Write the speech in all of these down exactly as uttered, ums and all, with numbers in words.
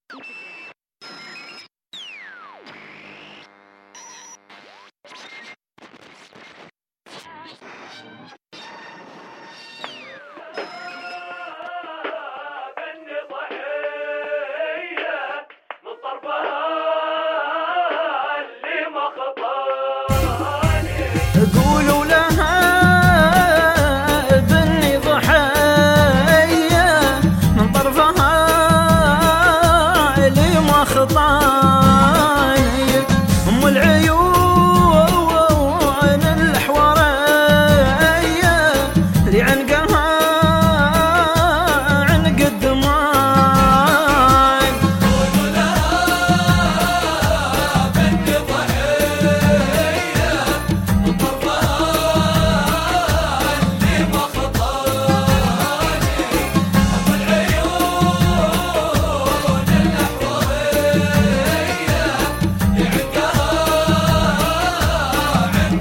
قولوا لها بني ضحية من طرفها اللي ما خطاني، أم العيون الحورية اللي عنقها عنق الدمان. قولوا لها بني ضحية من طرفها اللي ما خطاني، أم العيون الأحورية اللي عنقها عنق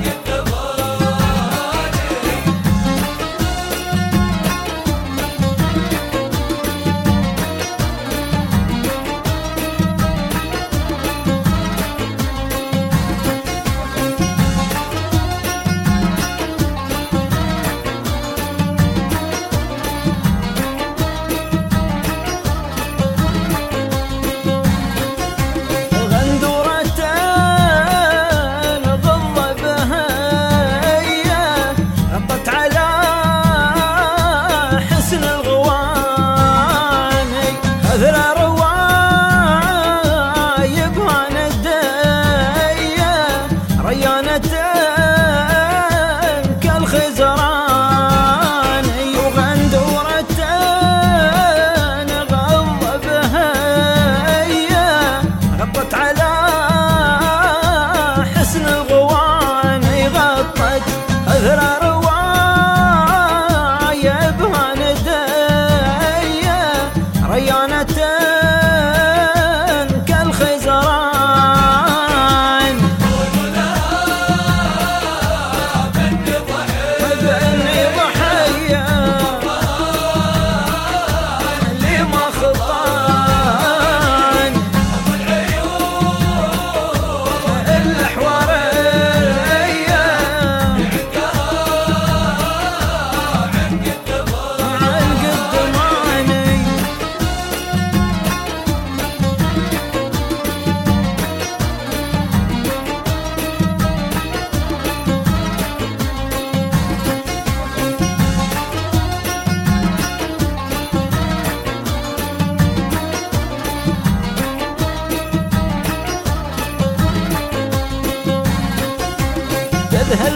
تذهل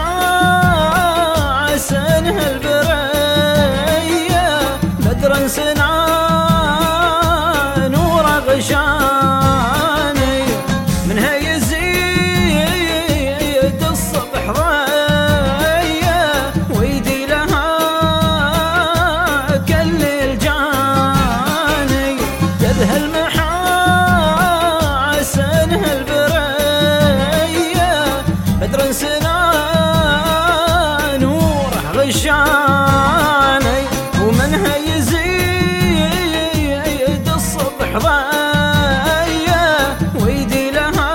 محاسن هالبرية بدرا سنان ورغشاني، منها يزيد الصبح ضية ويدي لها كالليل جاني. تذهل محاسن هالبرية بدرا سنان ورغشاني، ومنها يزيد الصبح ضية ويدي لها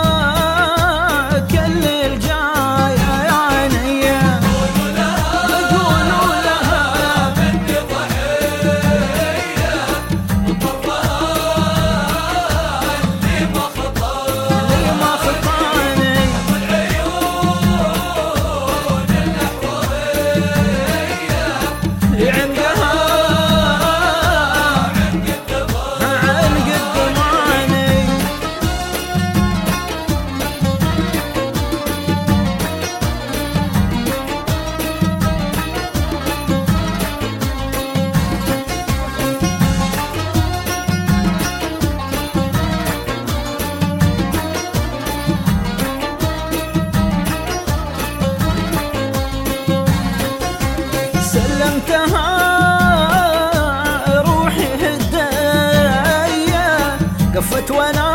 كالليل جاياني. قولوا لها بني ضحية من طرفها اللي ما خطاني، اللي ما خطاني، أم العيون الأحورية اللي عنقها عنق الدمان. عنق الدماني. سلمتها روحي هدايا قفت وانا